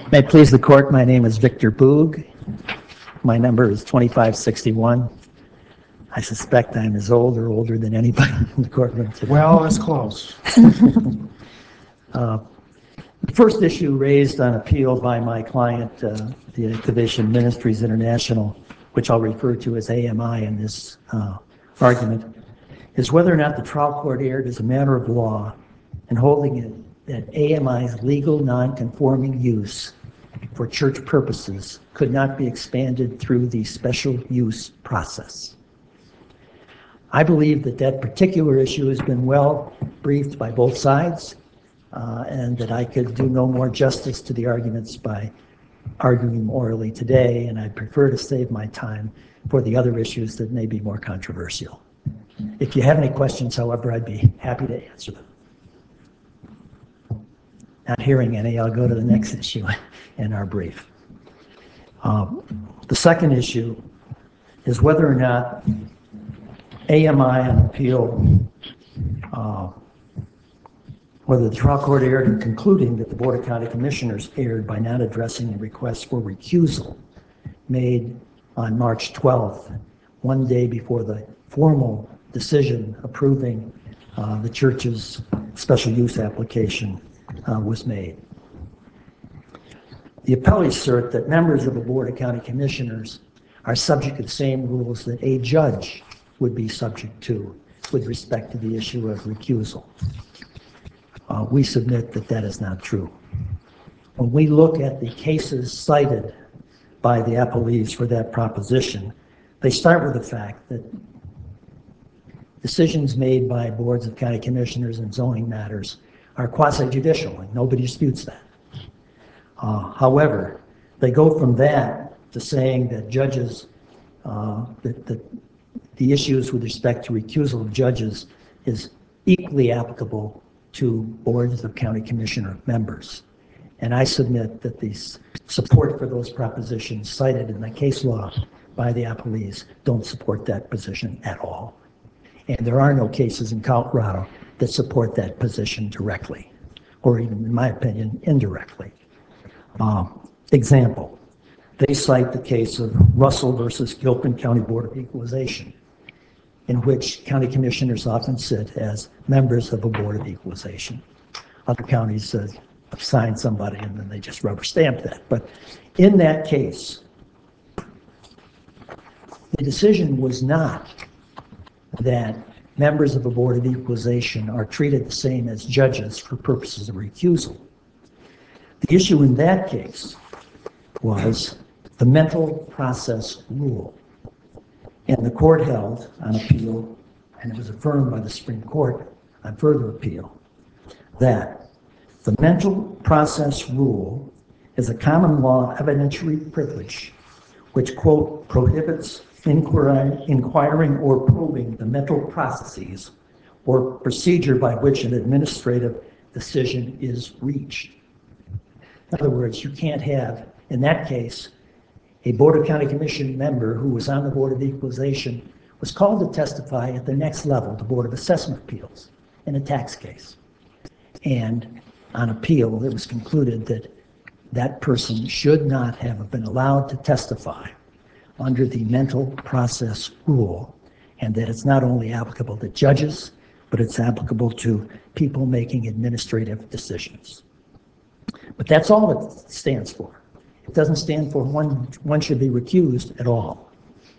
May it please the court, my name is Victor Boog. My number is 2561. I suspect I'm as old or older than anybody in the courtroom today. Well, that's close. The first issue raised on appeal by my client, the Activation Ministries International, which I'll refer to as AMI in this argument, is whether or not the trial court erred as a matter of law in holding it that AMI's legal non-conforming use for church purposes could not be expanded through the special use process. I believe that that particular issue has been well briefed by both sides, and that I could do no more justice to the arguments by arguing orally today, and I'd prefer to save my time for the other issues that may be more controversial. If you have any questions, however, I'd be happy to answer them. Not hearing any, I'll go to the next issue in our brief. The second issue is whether or not AMI on appeal, whether the trial court erred in concluding that the Board of County Commissioners erred by not addressing the request for recusal made on March 12th, one day before the formal decision approving the church's special use application was made. The appellees assert that members of the Board of County Commissioners are subject to the same rules that a judge would be subject to with respect to the issue of recusal. We submit that that is not true. When we look at the cases cited by the appellees for that proposition, they start with the fact that decisions made by boards of county commissioners in zoning matters are quasi-judicial, and nobody disputes that. However, they go from that to saying that judges, that the issues with respect to recusal of judges is equally applicable to boards of county commissioner members. And I submit that the support for those propositions cited in the case law by the appellees don't support that position at all. And there are no cases in Colorado that support that position directly, or even, in my opinion, indirectly. Example, they cite the case of Russell versus Gilpin County Board of Equalization, in which county commissioners often sit as members of a board of equalization. Other counties assign somebody and then they just rubber stamp that. But in that case, the decision was not that members of a board of equalization are treated the same as judges for purposes of recusal. The issue in that case was the mental process rule. And the court held on appeal, and it was affirmed by the Supreme Court on further appeal, that the mental process rule is a common law evidentiary privilege which, quote, prohibits inquiring or probing the mental processes or procedure by which an administrative decision is reached. In other words, you can't have, in that case, a Board of County Commission member who was on the Board of Equalization was called to testify at the next level, the Board of Assessment Appeals, in a tax case. And on appeal, it was concluded that that person should not have been allowed to testify under the mental process rule, and that it's not only applicable to judges, but it's applicable to people making administrative decisions. But that's all it stands for. It doesn't stand for one should be recused at all.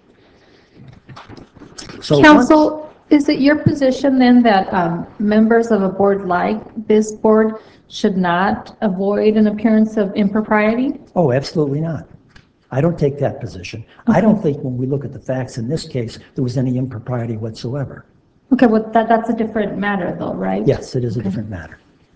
So Counsel, is it your position then that members of a board like this board should not avoid an appearance of impropriety? Oh, absolutely not. I don't take that position. Okay. I don't think when we look at the facts in this case, there was any impropriety whatsoever. Okay, well, that's a different matter though, right? Yes, it is a different matter.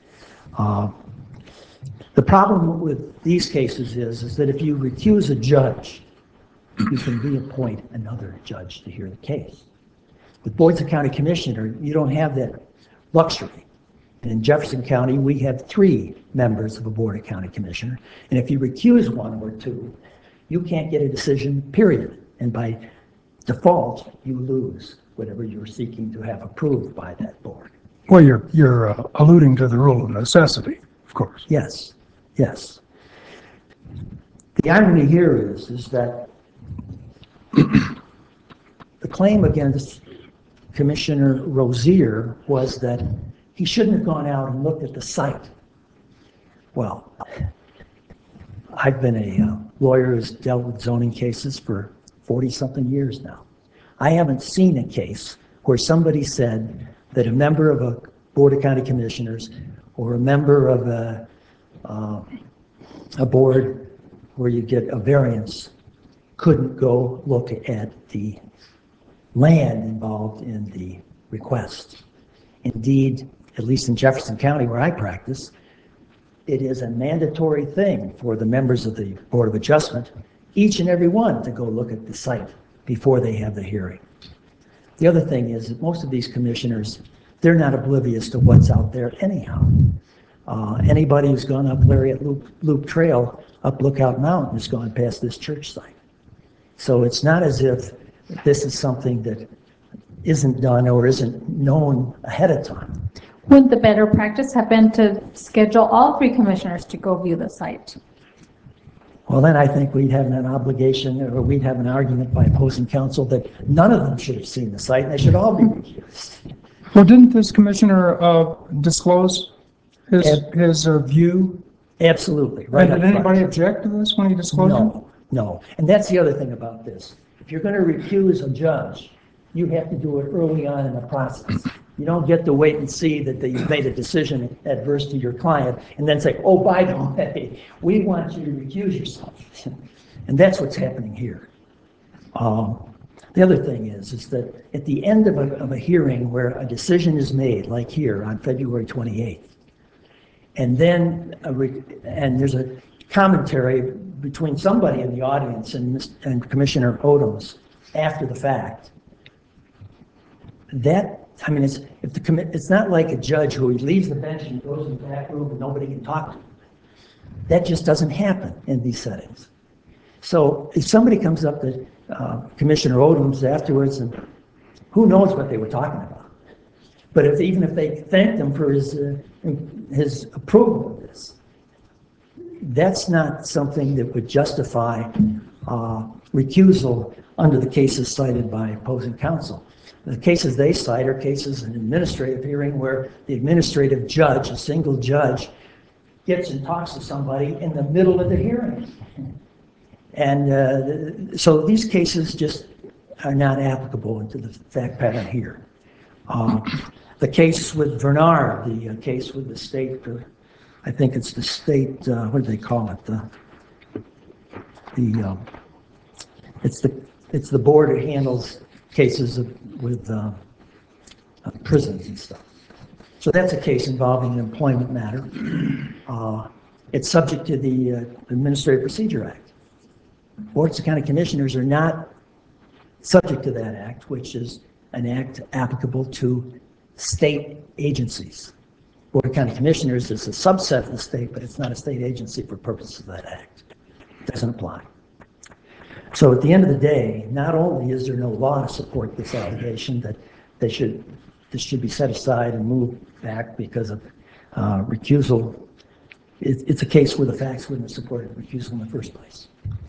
The problem with these cases is that if you recuse a judge, you can reappoint another judge to hear the case. With boards of county commissioner, you don't have that luxury. And in Jefferson County, we have 3 members of a board of county commissioner. And if you recuse 1 or 2, you can't get a decision, period. And by default, you lose whatever you're seeking to have approved by that board. Well, you're alluding to the rule of necessity, of course. Yes, yes. The irony here is that the claim against Commissioner Rozier was that he shouldn't have gone out and looked at the site. Well, I've been a lawyer who's dealt with zoning cases for 40-something years now. I haven't seen a case where somebody said that a member of a Board of County Commissioners or a member of a board where you get a variance couldn't go look at the land involved in the request. Indeed, at least in Jefferson County where I practice, it is a mandatory thing for the members of the Board of Adjustment, each and every one, to go look at the site before they have the hearing. The other thing is that most of these commissioners, they're not oblivious to what's out there anyhow. Anybody who's gone up Lariat Loop Trail, up Lookout Mountain, has gone past this church site. So it's not as if this is something that isn't done or isn't known ahead of time. Would the better practice have been to schedule all 3 commissioners to go view the site? Well, then I think we'd have an obligation, or we'd have an argument by opposing counsel that none of them should have seen the site and they should all be recused. Well, didn't this commissioner disclose his view? Absolutely. Right. And did anybody object to this when he disclosed it? No. And that's the other thing about this. If you're going to recuse a judge, you have to do it early on in the process. You don't get to wait and see that you've made a decision adverse to your client and then say, oh, by the way, we want you to recuse yourself. And that's what's happening here. The other thing is that at the end of a hearing where a decision is made, like here on February 28th, and then and there's a commentary between somebody in the audience and Commissioner Odoms after the fact, it's not like a judge who leaves the bench and goes in the back room and nobody can talk to him. That just doesn't happen in these settings. So if somebody comes up to Commissioner Odoms afterwards, and who knows what they were talking about, but even if they thanked him for his approval of this, that's not something that would justify recusal under the cases cited by opposing counsel. The cases they cite are cases in an administrative hearing where the administrative judge, a single judge, gets and talks to somebody in the middle of the hearing. And so these cases just are not applicable into the fact pattern here. The case with Bernard, the case with the state, I think it's the state, what do they call it? It's the board that handles cases with prisons and stuff. So that's a case involving an employment matter. It's subject to the Administrative Procedure Act. Boards of County Commissioners are not subject to that act, which is an act applicable to state agencies. Board of County Commissioners is a subset of the state, but it's not a state agency for purposes of that act. It doesn't apply. So at the end of the day, not only is there no law to support this allegation that this should be set aside and moved back because of recusal, it's a case where the facts wouldn't have supported recusal in the first place.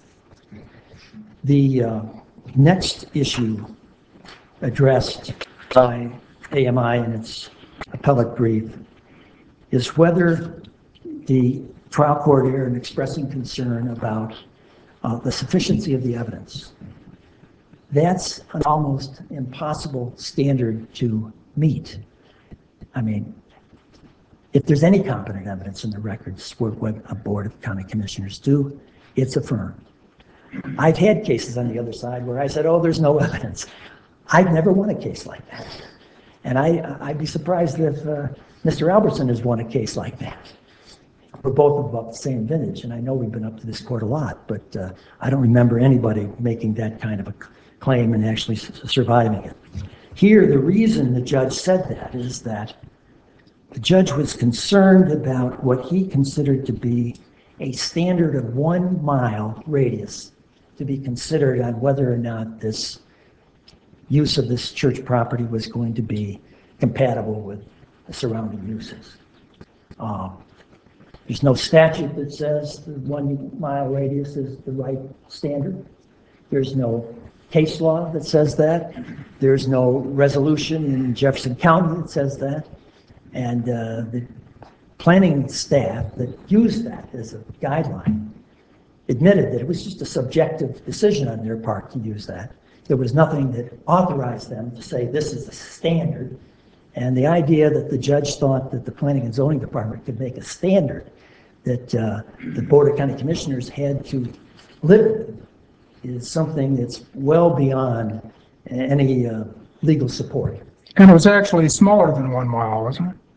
The next issue addressed by AMI in its appellate brief is whether the trial court erred in expressing concern about the sufficiency of the evidence. That's an almost impossible standard to meet. I mean, if there's any competent evidence in the records for what a Board of County Commissioners do, it's affirmed. I've had cases on the other side where I said, oh, there's no evidence. I've never won a case like that. And I'd be surprised if Mr. Albertson has won a case like that. We're both about the same vintage, and I know we've been up to this court a lot, but I don't remember anybody making that kind of a claim and actually surviving it. Here, the reason the judge said that is that the judge was concerned about what he considered to be a standard of 1 mile radius to be considered on whether or not this use of this church property was going to be compatible with the surrounding uses. There's no statute that says the 1 mile radius is the right standard. There's no case law that says that. There's no resolution in Jefferson County that says that. And the planning staff that used that as a guideline admitted that it was just a subjective decision on their part to use that. There was nothing that authorized them to say this is the standard. And the idea that the judge thought that the Planning and Zoning Department could make a standard that the Board of County Commissioners had to live with is something that's well beyond any legal support. And it was actually smaller than 1 mile, wasn't it?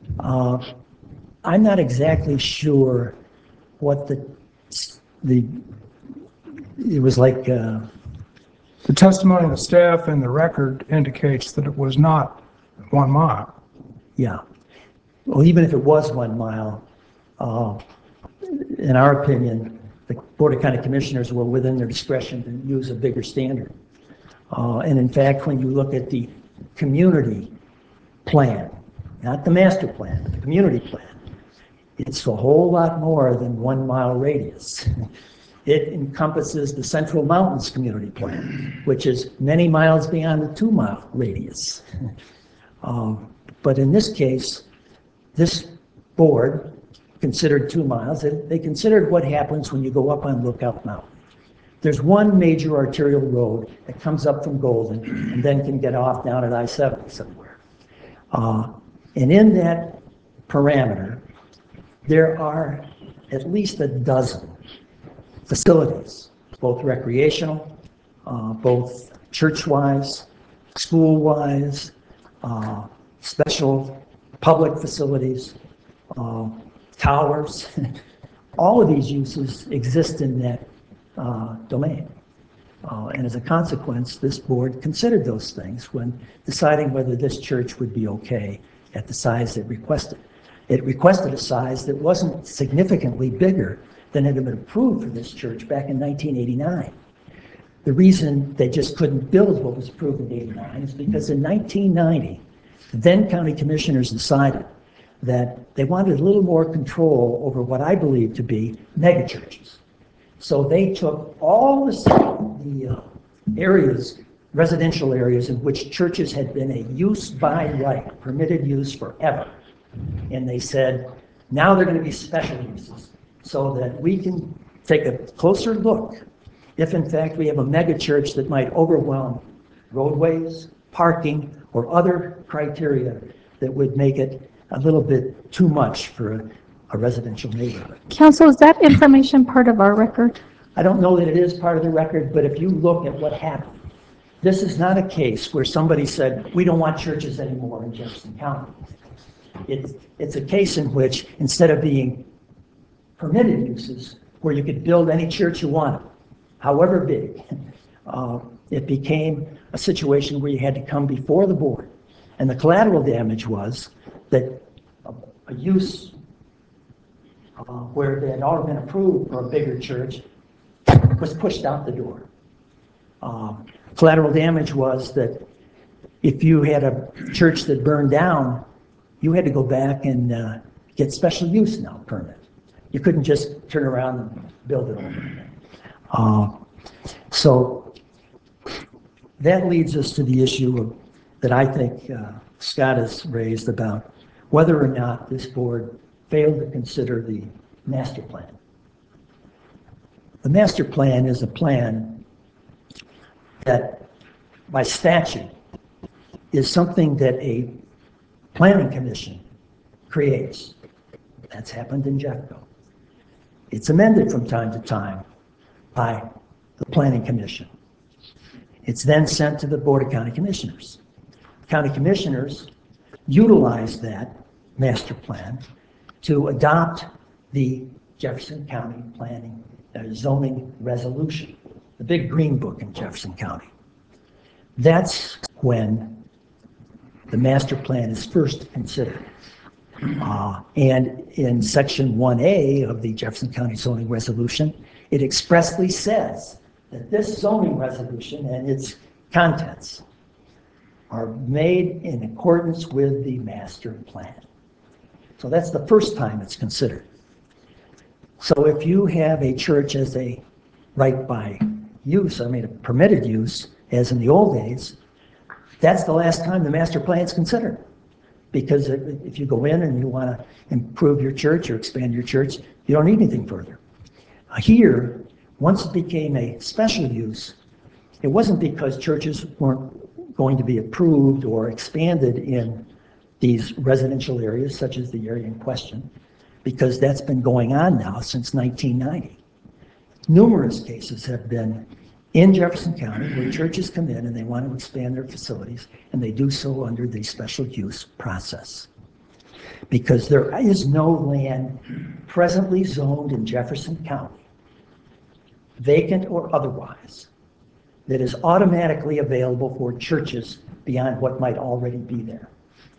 I'm not exactly sure what it was like. The testimony of the staff and the record indicates that it was not 1 mile. Yeah. Well, even if it was 1 mile, in our opinion, the Board of County Commissioners were within their discretion to use a bigger standard. And in fact, when you look at the community plan, not the master plan, but the community plan, it's a whole lot more than 1 mile radius. It encompasses the Central Mountains Community Plan, which is many miles beyond the 2 mile radius. But in this case, this board considered 2 miles. They considered what happens when you go up on Lookout Mountain. There's one major arterial road that comes up from Golden and then can get off down at I-70 somewhere. And in that parameter, there are at least a dozen facilities, both recreational, both church-wise, school-wise, special public facilities, towers. All of these uses exist in that domain. And as a consequence, this board considered those things when deciding whether this church would be okay at the size it requested. It requested a size that wasn't significantly bigger than had been approved for this church back in 1989. The reason they just couldn't build what was approved in 89 is because in 1990, the then county commissioners decided that they wanted a little more control over what I believe to be megachurches. So they took all the areas, residential areas in which churches had been a use by right, permitted use forever. And they said, now they're going to be special uses so that we can take a closer look if in fact we have a mega church that might overwhelm roadways, parking, or other criteria that would make it a little bit too much for a residential neighborhood. Counsel, is that information part of our record? I don't know that it is part of the record, but if you look at what happened, this is not a case where somebody said, we don't want churches anymore in Jefferson County. It's a case in which instead of being permitted uses where you could build any church you wanted, however big, it became a situation where you had to come before the board. And the collateral damage was that a use where they had already been approved for a bigger church was pushed out the door. Collateral damage was that if you had a church that burned down, you had to go back and get special use now permit. You couldn't just turn around and build it over. So that leads us to the issue that I think Scott has raised about whether or not this board failed to consider the master plan. The master plan is a plan that by statute is something that a planning commission creates. That's happened in Jeffco. It's amended from time to time by the planning commission. It's then sent to the Board of County Commissioners. County commissioners utilize that master plan to adopt the Jefferson County Planning Zoning Resolution, the big green book in Jefferson County. That's when the master plan is first considered. And in section 1A of the Jefferson County Zoning Resolution, it expressly says that this zoning resolution and its contents are made in accordance with the master plan. So that's the first time it's considered. So if you have a church as a right by use, I mean, a permitted use, as in the old days, that's the last time the master plan is considered. Because if you go in and you want to improve your church or expand your church, you don't need anything further. Here, once it became a special use, it wasn't because churches weren't going to be approved or expanded in these residential areas, such as the area in question, because that's been going on now since 1990. Numerous cases have been in Jefferson County where churches come in and they want to expand their facilities, and they do so under the special use process. Because there is no land presently zoned in Jefferson County, vacant or otherwise, that is automatically available for churches beyond what might already be there.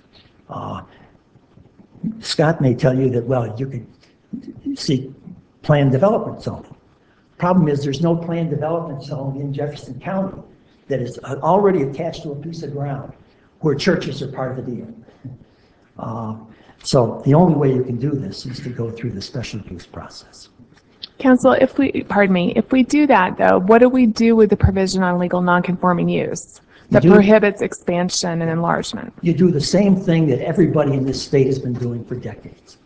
Scott may tell you that, well, you could seek planned development zone. Problem is, there's no planned development zone in Jefferson County that is already attached to a piece of ground where churches are part of the deal. So the only way you can do this is to go through the special use process. Council, if we do that though, what do we do with the provision on legal nonconforming use that prohibits expansion and enlargement? You do the same thing that everybody in this state has been doing for decades.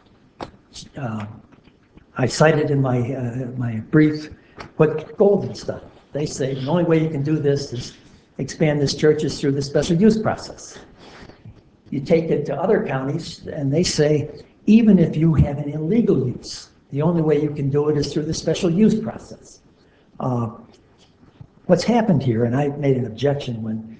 I cited in my brief what Golden's done. They say the only way you can do this is expand this churches through the special use process. You take it to other counties and they say, even if you have an illegal use, the only way you can do it is through the special use process. What's happened here, and I made an objection when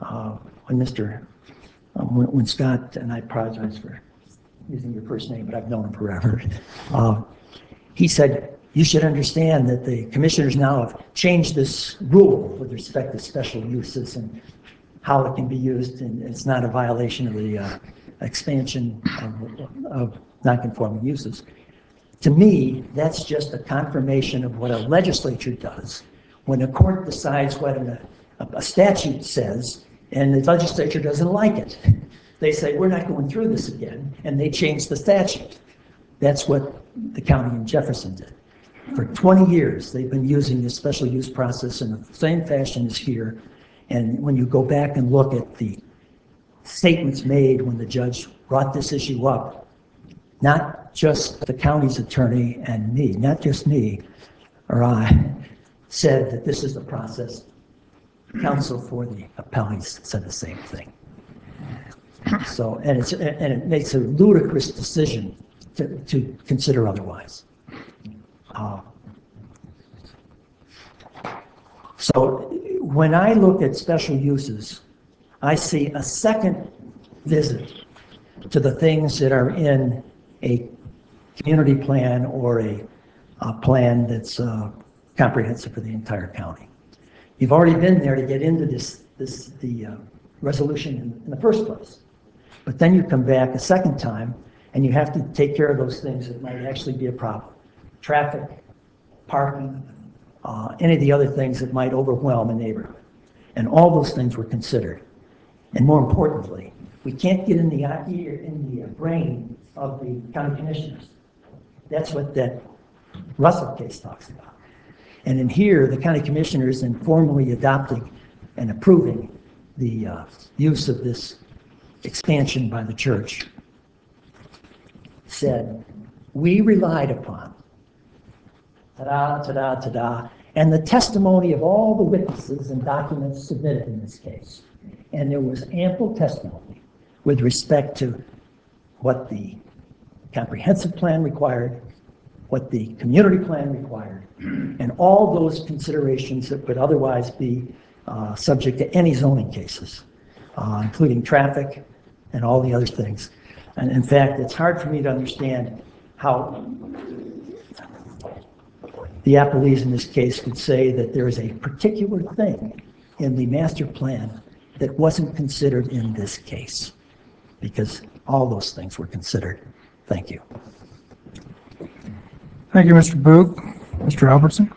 Scott, and I apologize for using your first name, but I've known him forever. He said, you should understand that the commissioners now have changed this rule with respect to special uses and how it can be used, and it's not a violation of the expansion of non-conforming uses. To me, that's just a confirmation of what a legislature does when a court decides what a statute says and the legislature doesn't like it. They say, we're not going through this again, and they change the statute. That's what the county in Jefferson did. For 20 years, they've been using this special use process in the same fashion as here. And when you go back and look at the statements made when the judge brought this issue up, not just the county's attorney and me, not just me or I, said that this is the process. Counsel for the appellees said the same thing. So, and it makes a ludicrous decision to consider otherwise. So when I look at special uses, I see a second visit to the things that are in a community plan or a plan that's comprehensive for the entire county. You've already been there to get into the resolution in the first place. But then you come back a second time and you have to take care of those things that might actually be a problem. Traffic, parking, any of the other things that might overwhelm a neighborhood. And all those things were considered. And more importantly, we can't get in the brain of the county commissioners. That's what that Russell case talks about. And in here, the county commissioners, in formally adopting and approving the use of this expansion by the church, said, we relied upon, ta-da, ta-da, ta-da, and the testimony of all the witnesses and documents submitted in this case. And there was ample testimony with respect to what the comprehensive plan required, what the community plan required, and all those considerations that would otherwise be subject to any zoning cases, including traffic and all the other things. And in fact, it's hard for me to understand how the appellees in this case could say that there is a particular thing in the master plan that wasn't considered in this case, because all those things were considered. Thank you. Thank you, Mr. Boog. Mr. Albertson?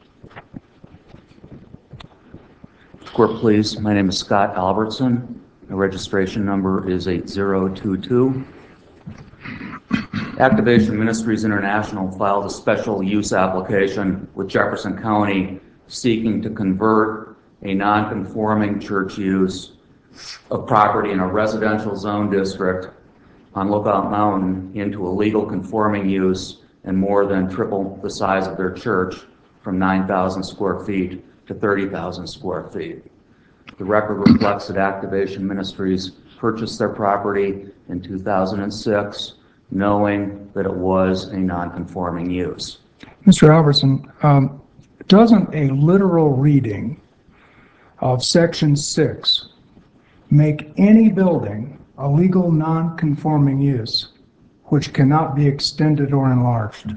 Court, please. My name is Scott Albertson. I The registration number is 8022. Activation Ministries International filed a special use application with Jefferson County seeking to convert a non-conforming church use of property in a residential zone district on Lookout Mountain into a legal conforming use and more than triple the size of their church from 9,000 square feet to 30,000 square feet. The record reflects that Activation Ministries purchased their property in 2006, knowing that it was a non-conforming use. Mr. Albertson, doesn't a literal reading of Section 6 make any building a legal non-conforming use which cannot be extended or enlarged?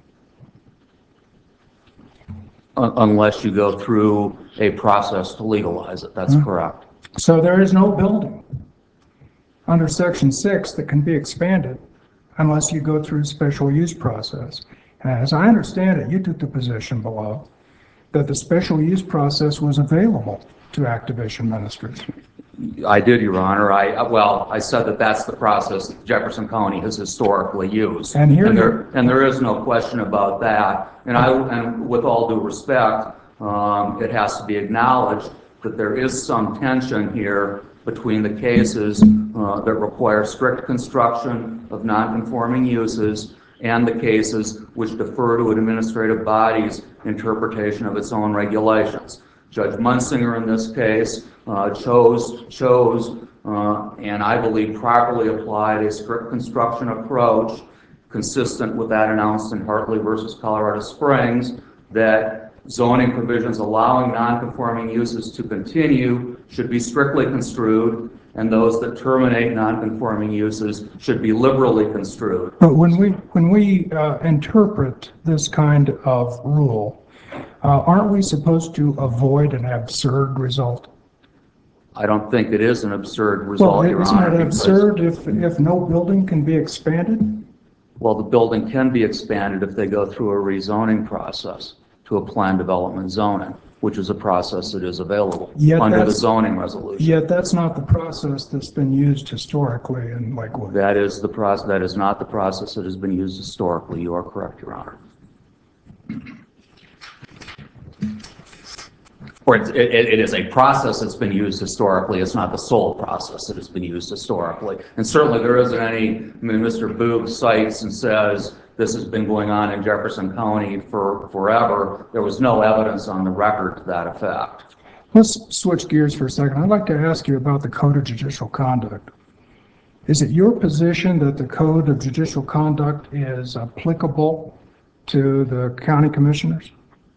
Unless you go through a process to legalize it, that's correct. So there is no building under Section 6 that can be expanded unless you go through a special use process. As I understand it, you took the position below that the special use process was available to Activation Ministries. I did, Your Honor. I said that that's the process Jefferson County has historically used. And there is no question about that. And with all due respect, it has to be acknowledged that there is some tension here between the cases that require strict construction of non-conforming uses and the cases which defer to an administrative body's interpretation of its own regulations. Judge Munsinger in this case chose and I believe properly applied a strict construction approach consistent with that announced in Hartley versus Colorado Springs, that zoning provisions allowing non-conforming uses to continue should be strictly construed, and those that terminate non-conforming uses should be liberally construed. But when we interpret this kind of rule, aren't we supposed to avoid an absurd result? I don't think it is an absurd result, Your Honor. Isn't it absurd if no building can be expanded? Well, the building can be expanded if they go through a rezoning process to a plan development zoning, which is a process that is available under the zoning resolution. Yet that's not the process that's been used historically in Lakewood. That is not the process that has been used historically. You are correct, Your Honor. Or it is a process that's been used historically. It's not the sole process that has been used historically. And certainly there isn't any, Mr. Boog cites and says this has been going on in Jefferson County for forever. There was no evidence on the record to that effect. Let's switch gears for a second. I'd like to ask you about the Code of Judicial Conduct. Is it your position that the Code of Judicial Conduct is applicable to the county commissioners?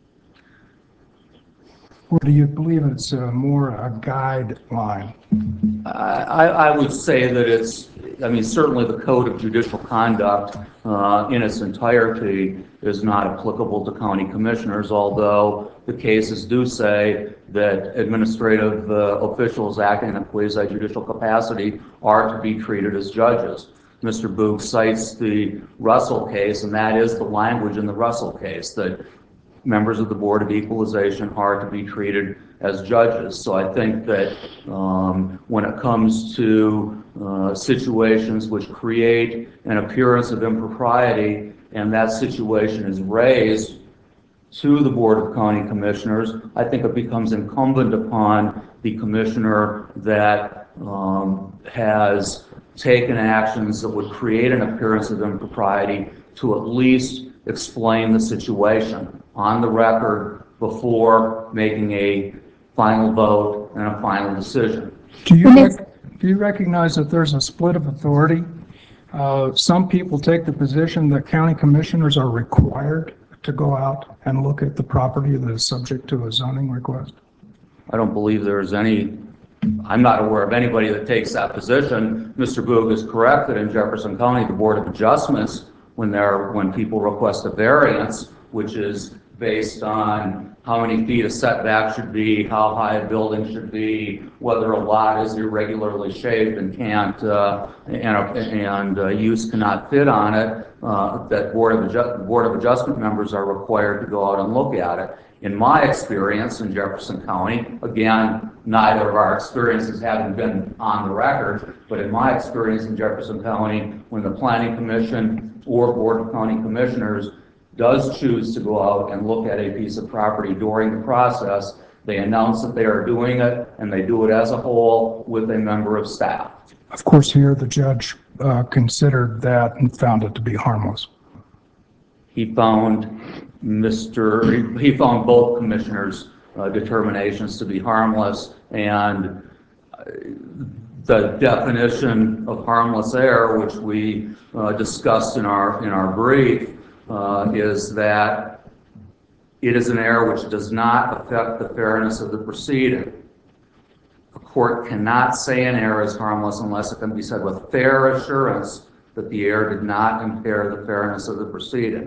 Or do you believe it's more a guideline? I would say that it's, certainly the Code of Judicial Conduct in its entirety is not applicable to county commissioners, although the cases do say that administrative officials acting in a quasi-judicial capacity are to be treated as judges. Mr. Boog cites the Russell case, and that is the language in the Russell case, that members of the Board of Equalization are to be treated as judges. So I think that when it comes to situations which create an appearance of impropriety, and that situation is raised to the Board of County Commissioners, I think it becomes incumbent upon the commissioner that has taken actions that would create an appearance of impropriety to at least explain the situation on the record before making a final vote and a final decision. Do you recognize that there's a split of authority? Some people take the position that county commissioners are required to go out and look at the property that is subject to a zoning request. I don't believe there's any, I'm not aware of anybody that takes that position. Mr. Boog is correct that in Jefferson County, the Board of Adjustments, when people request a variance, which is based on how many feet a setback should be, how high a building should be, whether a lot is irregularly shaped and can't, use cannot fit on it, that Board of Adjustment members are required to go out and look at it. In my experience in Jefferson County, again, neither of our experiences having been on the record, but in my experience in Jefferson County, when the Planning Commission or Board of County Commissioners does choose to go out and look at a piece of property during the process, they announce that they are doing it, and they do it as a whole with a member of staff. Of course, here the judge considered that and found it to be harmless. He found both commissioners' determinations to be harmless, and the definition of harmless error, which we discussed in our brief, is that it is an error which does not affect the fairness of the proceeding. A court cannot say an error is harmless unless it can be said with fair assurance that the error did not impair the fairness of the proceeding.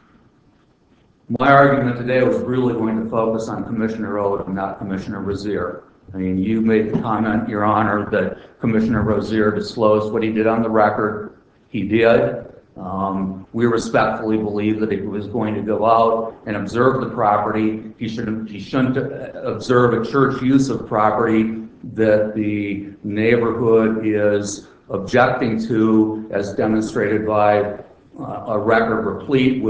My argument today was really going to focus on Commissioner Odom, not Commissioner Rozier. I mean, you made the comment, Your Honor, that Commissioner Rozier disclosed what he did on the record. He did. We respectfully believe that if he was going to go out and observe the property, he shouldn't observe a church use of property that the neighborhood is objecting to, as demonstrated by a record replete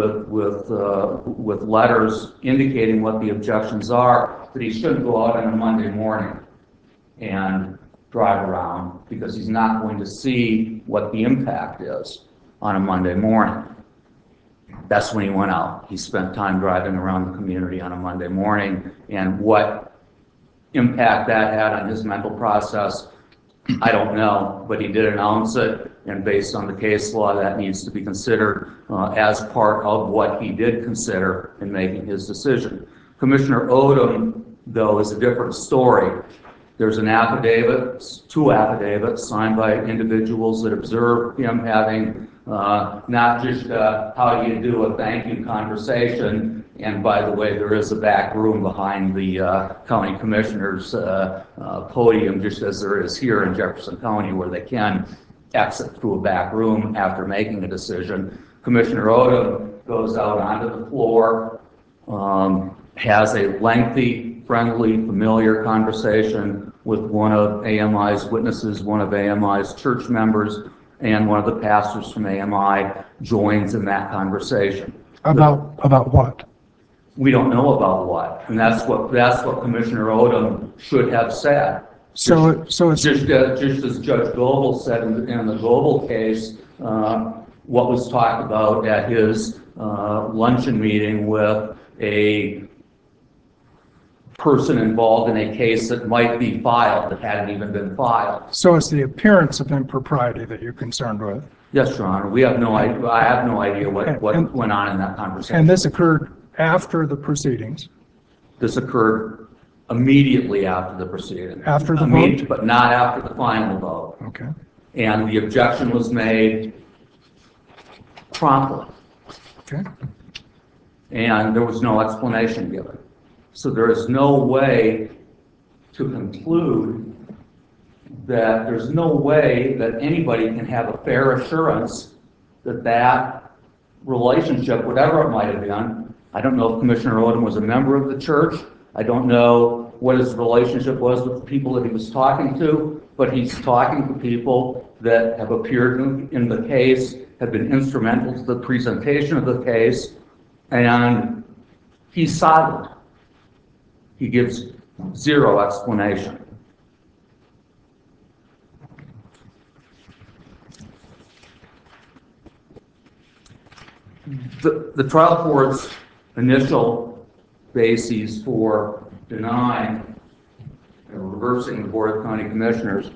with letters indicating what the objections are, that he shouldn't go out on a Monday morning and drive around, because he's not going to see what the impact is on a Monday morning. That's when he went out. He spent time driving around the community on a Monday morning, and what impact that had on his mental process, I don't know, but he did announce it, and based on the case law, that needs to be considered as part of what he did consider in making his decision. Commissioner Odom, though, is a different story. There's an affidavit, 2 affidavits signed by individuals that observed him having not just how do you do a thank you conversation, and by the way, there is a back room behind the county commissioner's podium, just as there is here in Jefferson County, where they can exit through a back room after making a decision. Commissioner Odom goes out onto the floor, has a lengthy, friendly, familiar conversation with one of AMI's witnesses, one of AMI's church members, and one of the pastors from AMI joins in that conversation. About what? We don't know about what, and that's what Commissioner Odom should have said. So it's Just as Judge Goebel said in the Goebel case, what was talked about at his luncheon meeting with a person involved in a case that might be filed, that hadn't even been filed. So it's the appearance of impropriety that you're concerned with? Yes, Your Honor. We have no idea. I have no idea what went on in that conversation. And this occurred after the proceedings? This occurred immediately after the proceeding. After the vote? But not after the final vote. Okay. And the objection was made promptly. Okay. And there was no explanation given. So there is no way to conclude that there's no way that anybody can have a fair assurance that that relationship, whatever it might have been, I don't know if Commissioner Odom was a member of the church. I don't know what his relationship was with the people that he was talking to, but he's talking to people that have appeared in the case, have been instrumental to the presentation of the case, and he's silent. He gives zero explanation. The trial court's initial bases for denying and reversing the Board of County Commissioners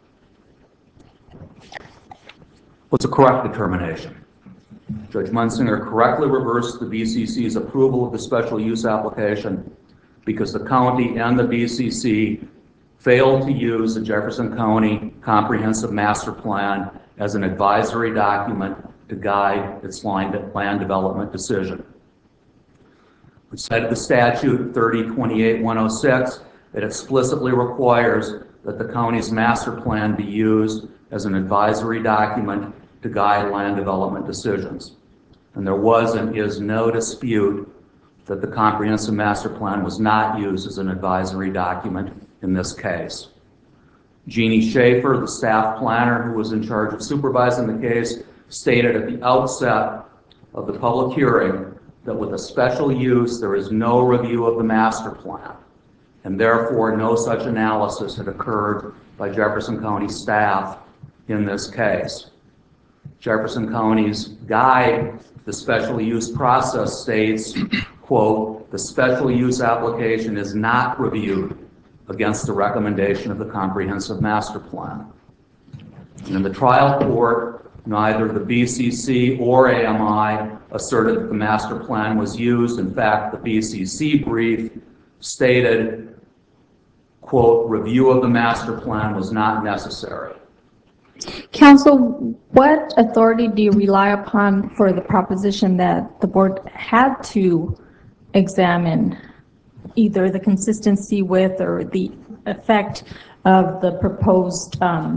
was a correct determination. Judge Munsinger correctly reversed the BCC's approval of the special use application because the county and the BCC failed to use the Jefferson County Comprehensive Master Plan as an advisory document to guide its land development decision. We cited the statute 3028-106. It explicitly requires that the county's master plan be used as an advisory document to guide land development decisions. And there was and is no dispute that the comprehensive master plan was not used as an advisory document in this case. Jeannie Schaefer, the staff planner who was in charge of supervising the case, stated at the outset of the public hearing that with a special use there is no review of the master plan, and therefore no such analysis had occurred by Jefferson County staff in this case. Jefferson County's guide, the special use process, states, quote, "The special use application is not reviewed against the recommendation of the comprehensive master plan." And in the trial court, neither the BCC or AMI asserted that the master plan was used. In fact, the BCC brief stated, quote, "Review of the master plan was not necessary." Council, what authority do you rely upon for the proposition that the board had to examine either the consistency with or the effect of the proposed,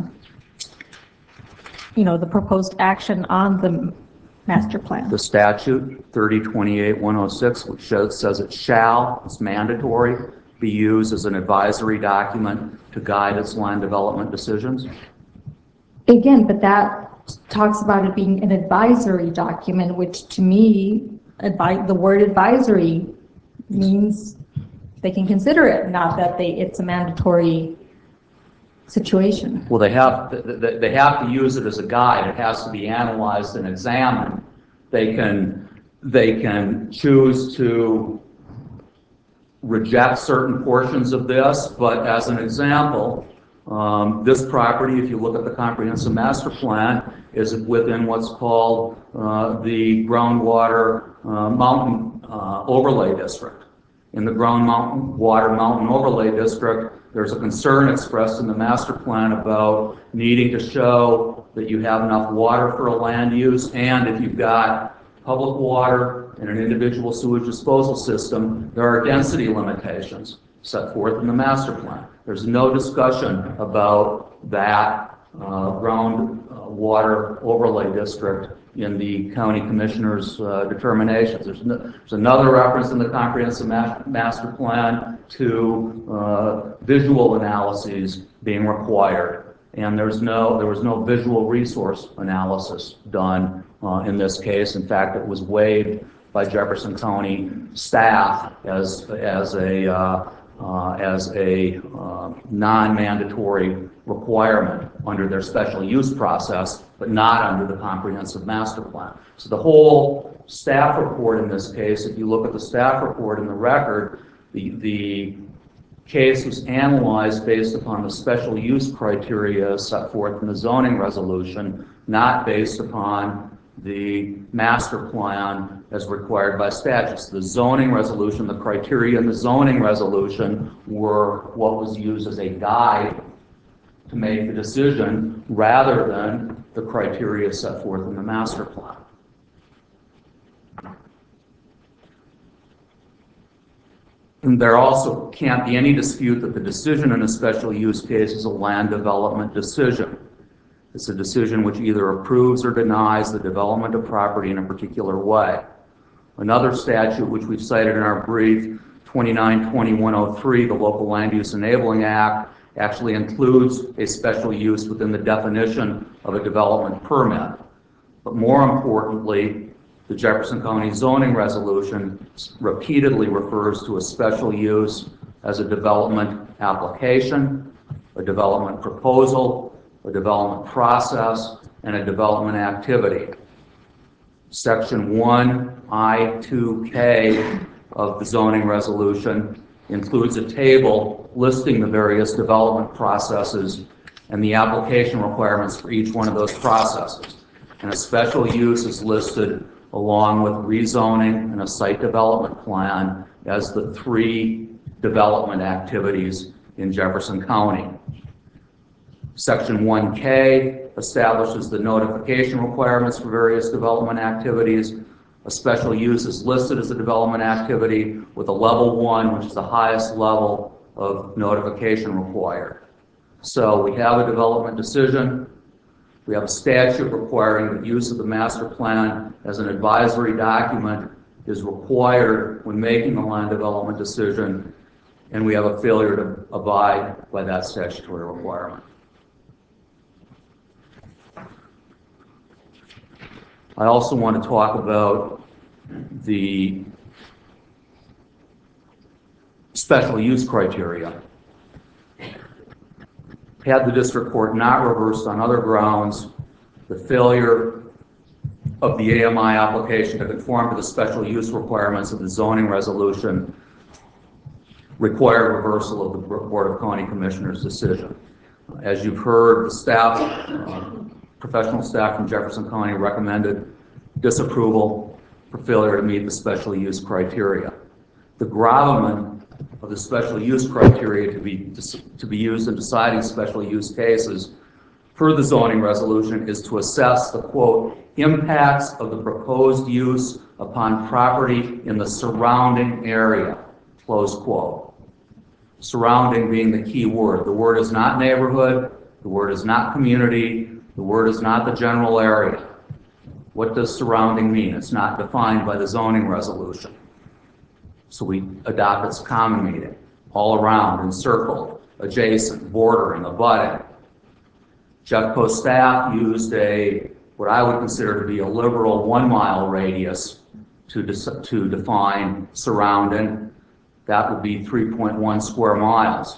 the proposed action on the master plan? The statute 3028-106, which says it shall, it's mandatory, be used as an advisory document to guide its land development decisions. Again, but that talks about it being an advisory document, which to me, the word advisory means they can consider it, not that it's a mandatory situation. Well, they have to use it as a guide. It has to be analyzed and examined. They can choose to reject certain portions of this, but as an example, this property, if you look at the comprehensive master plan, is within what's called the groundwater mountain overlay district. In the groundwater mountain overlay district, there's a concern expressed in the master plan about needing to show that you have enough water for a land use, and if you've got public water and an individual sewage disposal system, there are density limitations set forth in the master plan. There's no discussion about that groundwater overlay district in the county commissioner's determinations. There's another reference in the comprehensive master plan to visual analyses being required, and there was no visual resource analysis done in this case. In fact, it was waived by Jefferson County staff as a non-mandatory requirement under their special use process, but not under the comprehensive master plan. So the whole staff report in this case, if you look at the staff report in the record, the case was analyzed based upon the special use criteria set forth in the zoning resolution, not based upon the master plan as required by statutes. The zoning resolution, the criteria in the zoning resolution were what was used as a guide to make the decision rather than the criteria set forth in the master plan. And there also can't be any dispute that the decision in a special use case is a land development decision. It's a decision which either approves or denies the development of property in a particular way. Another statute which we've cited in our brief, 2920-103, the Local Land Use Enabling Act, actually includes a special use within the definition of a development permit. But more importantly, the Jefferson County zoning resolution repeatedly refers to a special use as a development application, a development proposal, a development process, and a development activity. Section 1I2K of the zoning resolution includes a table listing the various development processes and the application requirements for each one of those processes. And a special use is listed along with rezoning and a site development plan as the three development activities in Jefferson County. Section 1K establishes the notification requirements for various development activities. A special use is listed as a development activity with a level 1, which is the highest level of notification required. So we have a development decision. We have a statute requiring the use of the master plan as an advisory document is required when making a land development decision, and we have a failure to abide by that statutory requirement. I also want to talk about the special use criteria. Had the district court not reversed on other grounds, the failure of the AMI application to conform to the special use requirements of the zoning resolution required reversal of the Board of County Commissioners' decision. As you've heard, the staff, professional staff from Jefferson County recommended disapproval for failure to meet the special use criteria. The gravamen of the special use criteria to be used in deciding special use cases per the zoning resolution is to assess the, quote, impacts of the proposed use upon property in the surrounding area, close quote. Surrounding being the key word. The word is not neighborhood, the word is not community, the word is not the general area. What does surrounding mean? It's not defined by the zoning resolution. So we adopt its common meaning. All around, encircled, adjacent, bordering, abutting. Jeffco staff used what I would consider to be a liberal 1 mile radius to define surrounding. That would be 3.1 square miles.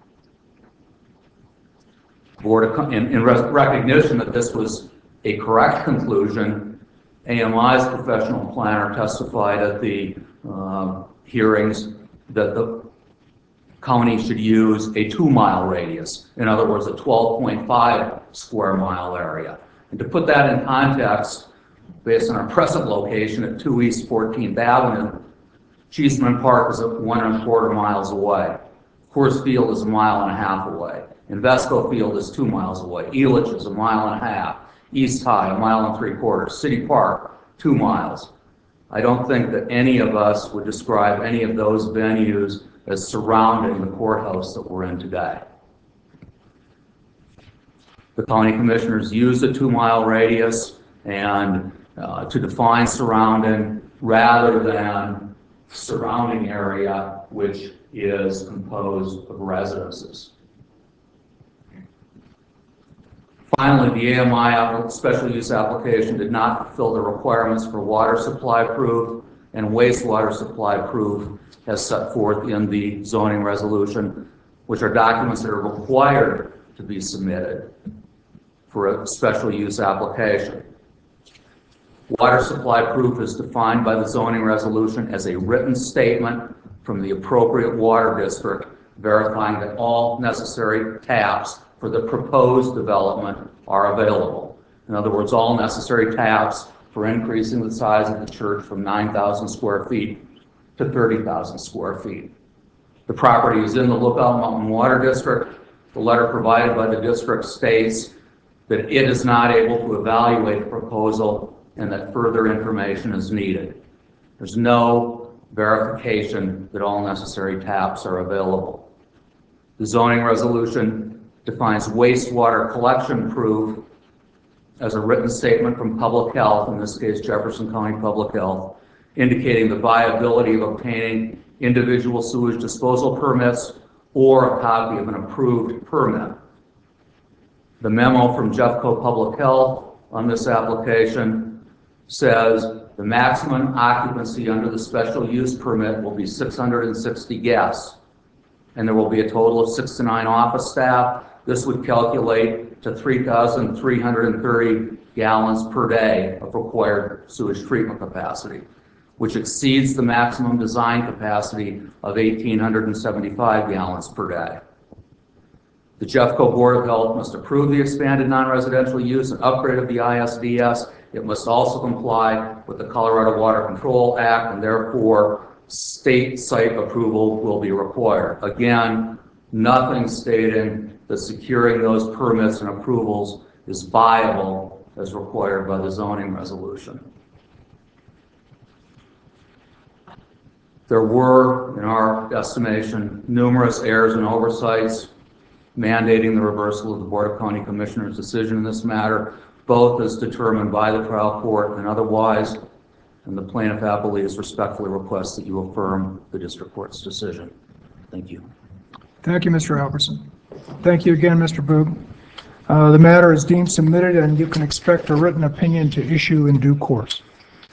In recognition that this was a correct conclusion, AMI's professional planner testified at the hearings that the county should use a 2 mile radius. In other words, a 12.5 square mile area. And to put that in context, based on our present location at 2 East 14th Avenue, Cheeseman Park is 1.25 miles away. Coors Field is 1.5 miles away. Invesco Field is 2 miles away. Elitch is 1.5 miles. East High, 1.75 miles. City Park, 2 miles. I don't think that any of us would describe any of those venues as surrounding the courthouse that we're in today. The county commissioners used a 2 mile radius and to define surrounding rather than surrounding area, which is composed of residences. Finally, the AMI special use application did not fulfill the requirements for water supply proof and wastewater supply proof as set forth in the zoning resolution, which are documents that are required to be submitted for a special use application. Water supply proof is defined by the zoning resolution as a written statement from the appropriate water district verifying that all necessary taps for the proposed development are available. In other words, all necessary taps for increasing the size of the church from 9,000 square feet to 30,000 square feet. The property is in the Lookout Mountain Water District. The letter provided by the district states that it is not able to evaluate the proposal and that further information is needed. There's no verification that all necessary taps are available. The zoning resolution defines wastewater collection proof as a written statement from public health, in this case Jefferson County Public Health, indicating the viability of obtaining individual sewage disposal permits or a copy of an approved permit. The memo from Jeffco Public Health on this application says the maximum occupancy under the special use permit will be 660 guests, and there will be a total of 6 to 9 office staff. This would calculate to 3,330 gallons per day of required sewage treatment capacity, which exceeds the maximum design capacity of 1,875 gallons per day. The Jeffco Board of Health must approve the expanded non-residential use and upgrade of the ISDS. It must also comply with the Colorado Water Control Act, and therefore state site approval will be required. Again, nothing stating that securing those permits and approvals is viable as required by the zoning resolution. There were, in our estimation, numerous errors and oversights mandating the reversal of the Board of County Commissioners' decision in this matter, both as determined by the trial court and otherwise, and the plaintiff appellees respectfully request that you affirm the district court's decision. Thank you. Thank you, Mr. Albertson. Thank you again, Mr. Boog. The matter is deemed submitted, and you can expect a written opinion to issue in due course.